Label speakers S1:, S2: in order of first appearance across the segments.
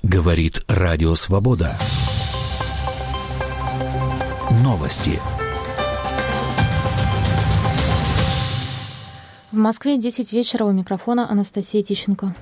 S1: Говорит Радио Свобода. Новости.
S2: В Москве 10 вечера, у микрофона Анастасия Тищенко.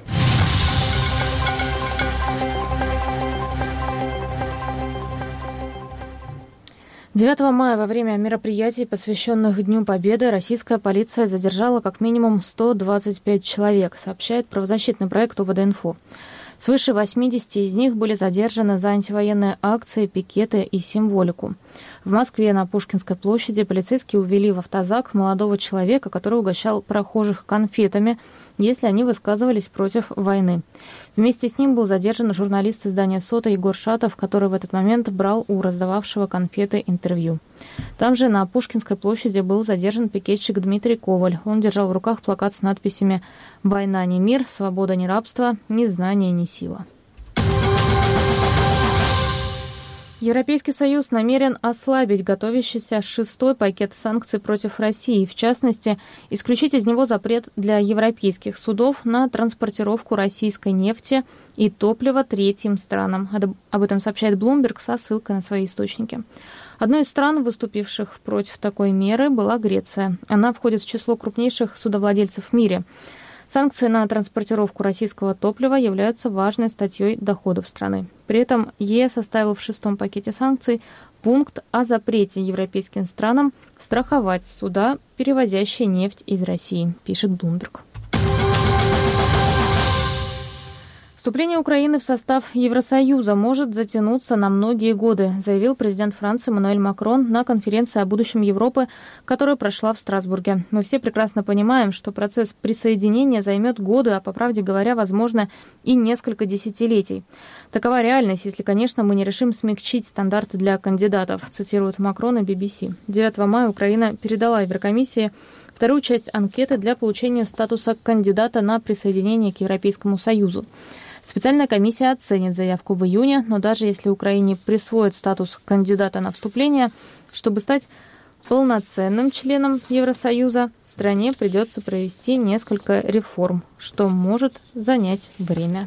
S2: «9 мая во время мероприятий, посвященных Дню Победы, российская полиция задержала как минимум 125 человек, сообщает правозащитный проект ОВД-Инфо. Свыше 80 из них были задержаны за антивоенные акции, пикеты и символику. В Москве на Пушкинской площади полицейские увели в автозак молодого человека, который угощал прохожих конфетами, если они высказывались против войны. Вместе с ним был задержан журналист издания «Сота» Егор Шатов, который в этот момент брал у раздававшего конфеты интервью. Там же на Пушкинской площади был задержан пикетчик Дмитрий Коваль. Он держал в руках плакат с надписями «Война не мир, свобода не рабство, ни знание не сила». Европейский Союз намерен ослабить готовящийся 6-й пакет санкций против России, в частности, исключить из него запрет для европейских судов на транспортировку российской нефти и топлива третьим странам. Об этом сообщает Bloomberg со ссылкой на свои источники. Одной из стран, выступивших против такой меры, была Греция. Она входит в число крупнейших судовладельцев в мире. Санкции на транспортировку российского топлива являются важной статьей доходов страны. При этом ЕС оставил в 6-м пакете санкций пункт о запрете европейским странам страховать суда, перевозящие нефть из России, пишет Bloomberg. Вступление Украины в состав Евросоюза может затянуться на многие годы, заявил президент Франции Эммануэль Макрон на конференции о будущем Европы, которая прошла в Страсбурге. Мы все прекрасно понимаем, что процесс присоединения займет годы, а по правде говоря, возможно, и несколько десятилетий. Такова реальность, если, конечно, мы не решим смягчить стандарты для кандидатов, цитирует Макрон и BBC. 9 мая Украина передала Еврокомиссии вторую часть анкеты для получения статуса кандидата на присоединение к Европейскому Союзу. Специальная комиссия оценит заявку в июне, но даже если Украине присвоят статус кандидата на вступление, чтобы стать полноценным членом Евросоюза, стране придется провести несколько реформ, что может занять время.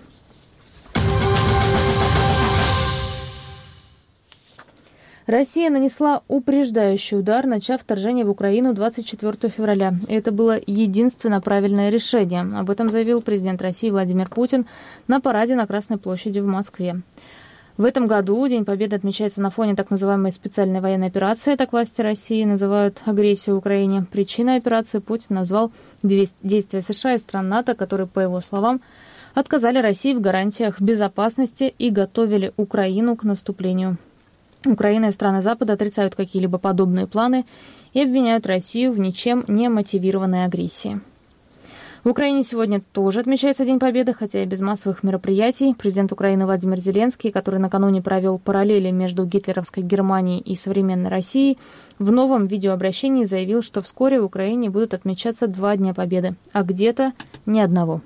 S2: Россия нанесла упреждающий удар, начав вторжение в Украину 24 февраля. И это было единственно правильное решение. Об этом заявил президент России Владимир Путин на параде на Красной площади в Москве. В этом году День Победы отмечается на фоне так называемой специальной военной операции. Так власти России называют агрессию в Украине. Причиной операции Путин назвал действия США и стран НАТО, которые, по его словам, отказали России в гарантиях безопасности и готовили Украину к наступлению. Украина и страны Запада отрицают какие-либо подобные планы и обвиняют Россию в ничем не мотивированной агрессии. В Украине сегодня тоже отмечается День Победы, хотя и без массовых мероприятий. Президент Украины Владимир Зеленский, который накануне провел параллели между гитлеровской Германией и современной Россией, в новом видеообращении заявил, что вскоре в Украине будут отмечаться 2 Дня Победы, а где-то ни одного.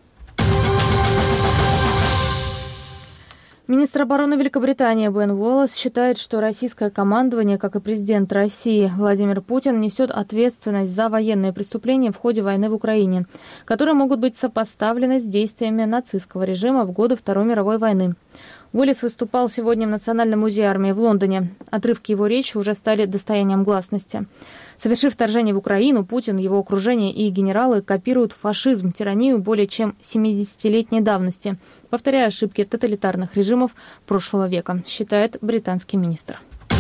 S2: Министр обороны Великобритании Бен Уоллес считает, что российское командование, как и президент России Владимир Путин, несет ответственность за военные преступления в ходе войны в Украине, которые могут быть сопоставлены с действиями нацистского режима в годы Второй мировой войны. Уоллес выступал сегодня в Национальном музее армии в Лондоне. Отрывки его речи уже стали достоянием гласности. Совершив вторжение в Украину, Путин, его окружение и генералы копируют фашизм, тиранию более чем 70-летней давности, повторяя ошибки тоталитарных режимов прошлого века, считает британский министр.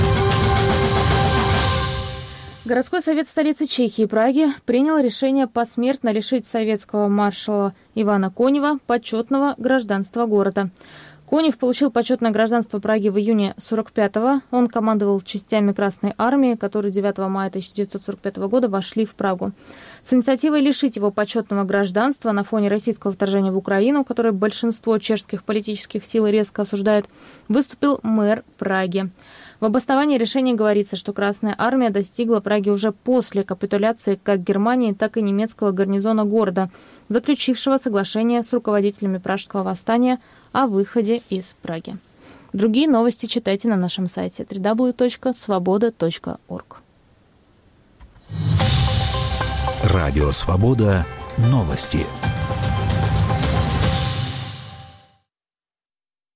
S2: Городской совет столицы Чехии, Праги, принял решение посмертно лишить советского маршала Ивана Конева почетного гражданства города. Конев получил почетное гражданство Праги в июне 1945-го. Он командовал частями Красной армии, которые 9 мая 1945 года вошли в Прагу. С инициативой лишить его почетного гражданства на фоне российского вторжения в Украину, которое большинство чешских политических сил резко осуждает, выступил мэр Праги. В обосновании решения говорится, что Красная армия достигла Праги уже после капитуляции как Германии, так и немецкого гарнизона города, заключившего соглашение с руководителями Пражского восстания о выходе из Праги. Другие новости читайте на нашем сайте www.svoboda.org.
S1: Радио Свобода. Новости.